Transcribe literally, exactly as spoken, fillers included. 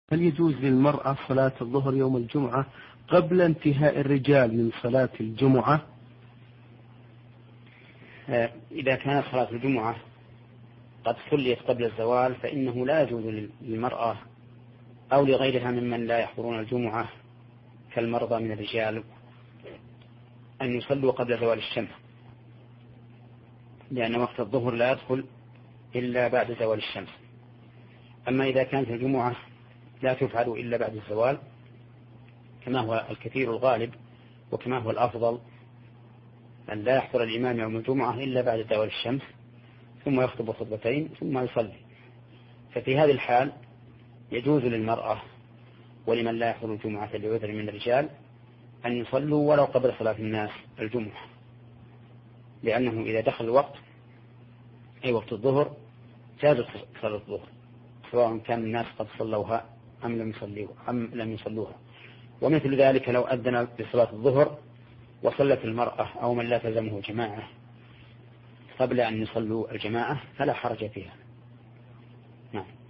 هل يجوز للمرأة صلاة الظهر يوم الجمعة قبل انتهاء الرجال من صلاة الجمعة؟ إذا كانت صلاة الجمعة قد صليت قبل الزوال فإنه لا يجوز للمرأة أو لغيرها ممن لا يحضرون الجمعة كالمرضى من الرجال أن يصلوا قبل زوال الشمس، لأن وقت الظهر لا يدخل إلا بعد زوال الشمس. أما إذا كانت الجمعة لا تفعل إلا بعد الزوال كما هو الكثير الغالب وكما هو الأفضل أن لا يحضر الإمام يوم الجمعة إلا بعد زوال الشمس ثم يخطب خطبتين ثم يصلي، ففي هذه الحال يجوز للمرأة ولمن لا يحضر الجمعة لعذر من الرجال أن يصلوا ولو قبل صلاة الناس الجمعة، لأنه إذا دخل الوقت أي وقت الظهر جاز صلاة الظهر سواء كان الناس قد صلوها أم لم يصلوها أم لم يصلوها. ومثل ذلك لو أذن بصلاة الظهر وصلت المرأة أو من لا تلزمه جماعة قبل أن يصلوا الجماعة فلا حرج فيها. نعم.